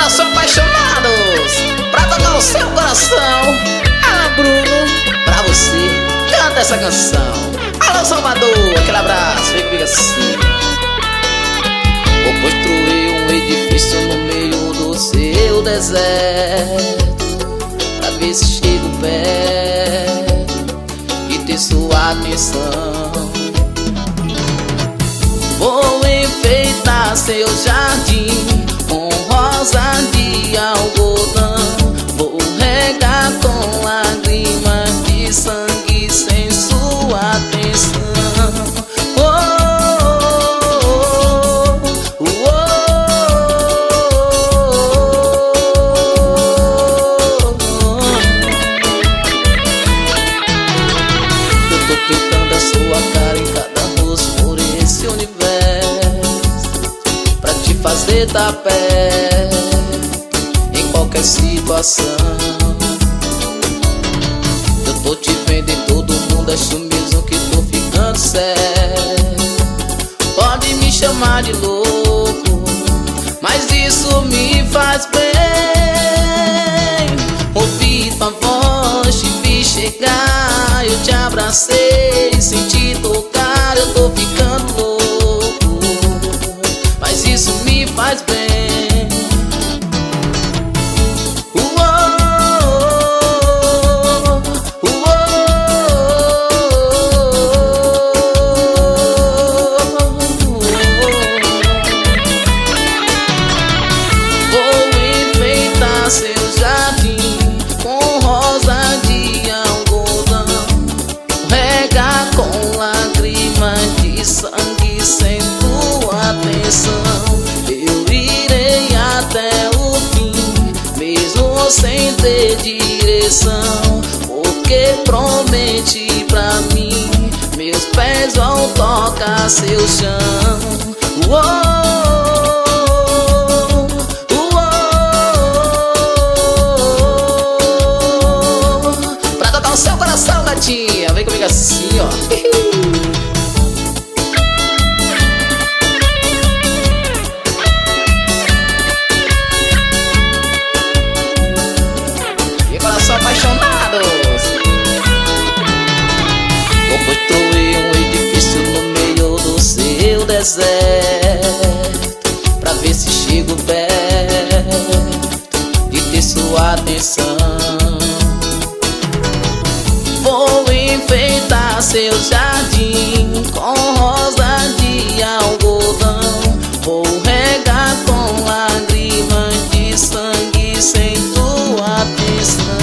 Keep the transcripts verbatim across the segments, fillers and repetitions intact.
agora são apaixonados pra tocar o seu coração. Alô Bruno, pra você, canta essa canção. Alô Salvador, aquele abraço, vem comigo assim. Vou construir um edifício no meio do seu deserto, pra ver se chego perto e ter sua atenção. Vou enfeitar seu jardim com rosa de algodão. Vou regar com lágrimas de sangue sem sua atenção. Oh, oh, oh, oh. Eu tô pintando a sua cara em cada rosto por esse universo, pra te fazer dar pé em qualquer situação. Eu tô te vendo em todo mundo, acho mesmo que tô ficando sério. Pode me chamar de louco, mas isso me faz bem. Ouvi tua voz, te vi chegar, eu te abracei, senti tocar, eu tô ficando louco, mas isso me faz bem. Sangue sem tua atenção, eu irei até o fim, mesmo sem ter direção, porque prometi pra mim, meus pés vão tocar seu chão. Uou, uou, pra tocar o seu coração, gatinha, vem comigo assim, ó. Apaixonados. Vou construir um edifício no meio do seu deserto, pra ver se chego perto de ter sua atenção. Vou enfeitar seu jardim com rosa de algodão. Vou regar com lágrimas de sangue sem tua atenção.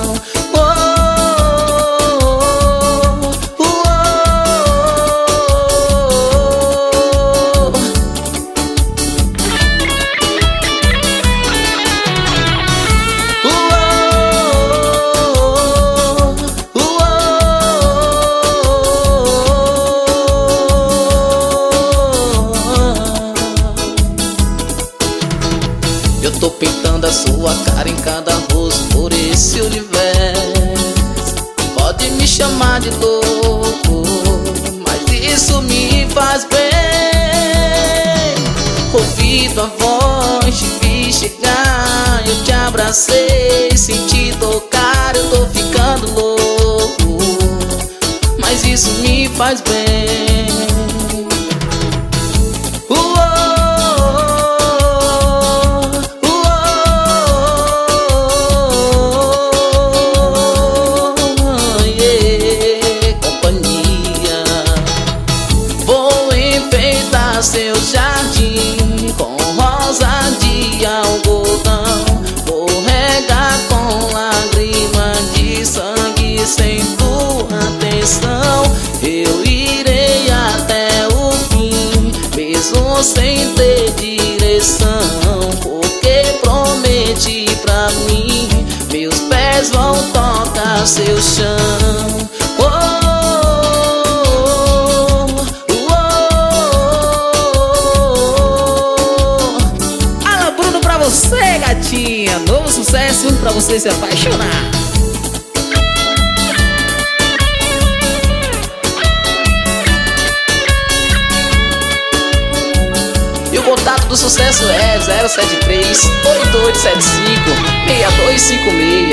Eu tô pintando a sua cara em cada rosto por esse universo. Pode me chamar de louco, mas isso me faz bem. Ouvi tua voz, te vi chegar, eu te abracei, senti tocar, eu tô ficando louco, mas isso me faz bem. Seu jardim com rosa de algodão. Vou regar com lágrimas de sangue sem tua atenção. Eu irei até o fim, mesmo sem ter direção, porque prometi pra mim, meus pés vão tocar seu chão. Oh, você, gatinha, novo sucesso pra você se apaixonar. Eu vou contato do sucesso é zero sete três, oito oito sete cinco, seis dois cinco seis.